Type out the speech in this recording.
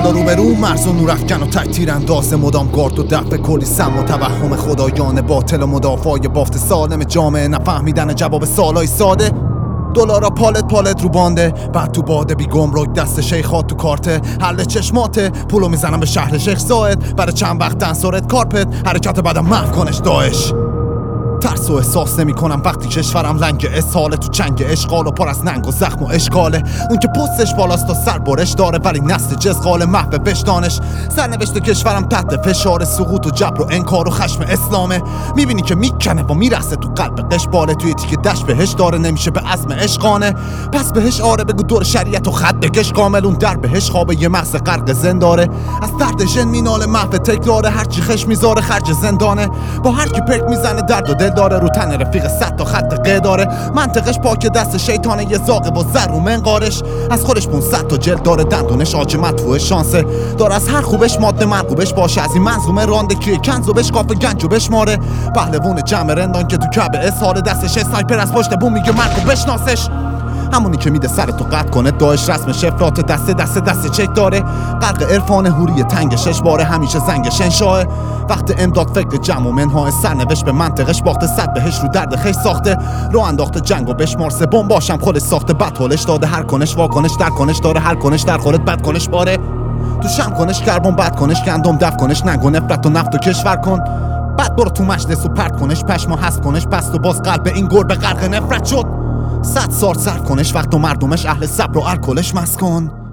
بالا رو به رو مرز و نورافکن و تک تیرانداز مدام گارد و دفع کلی سم و توهم خدایان باطل و مدافعای بافت سالم جامعه نفهمیدن جواب سوالای ساده. دلارا پالت رو بانده بعد تو باده بی گمرک دست شیخات تو کارته حل چشماته پولو میزنم به شهر شیخ زاید برای چند وقت دنسارت کارپت حرکت بعدم محو کنش داعش. ترس و احساس نمی کنم وقتی کشورم لنگ اسحاله تو چنگ اشغال و پر از ننگ و زخم و اشکاله. اون که پستش بالاست و سر برش داره ولی نسل جزغال محو بشدانش. سرنوشت کشورم تحت فشار سقوط و جبر و انکار و خشم اسلامه. میبینی که میکنه و میرسه تو قلب قشباله توی تیک دشت بهش داره نمیشه به عزم عشقانه. پس بهش آره بگو دور شریعت و خط بکش کامل اون در بهش خوابه یه مغز غرق زنداره. از درد ژن میناله محو تکراره هرچی خش میذاره خرج زندانه. با هر کی پک میزنه درد و دل داره رو تن رفیق 100 تا خط ق داره. منطقش پاک دست شیطانه یه زاغه و زر و منقارش. از خودش 500 تا جلد داره دندونش آج مدفوع شانسه داره از هر خوبش ماده مرغوبش باشه از این منظومه رانده کیه کنزو بش کافه گنجو بشماره. پهلوون جمع رندان که تو کعبه اسحال دستش سنایپر از پشت بوم میگه مرگو بشناسش. همونی که میده سر تو قطع کنه داعش رسم شفرات دست چک داره. غرق عرفان هوری تنگ شش باره همیشه زنگش انشاه. وقت امداد فکر جمع و منهای سرنوشت به منطقش باخته صد بهش رو درد خیش ساخته. رو انداخته جنگ و بشمار سبون باشم خودش ساخته بد حالش داده هر کنش واکنش در کنش داره هر کنش در خودت بد کنش باره. تو شم کنش کربن بد کنش گندم دف کنش ننگ و نفرت و نفت و کشور کن. بعد برو تو مجلس و پرت کنش پشما هست کنش پس تو باز قلب این گربه غرق نفرت شد. 100 سال صرف کنش وقت و مردمش اهل صبر و الکلش مسکن.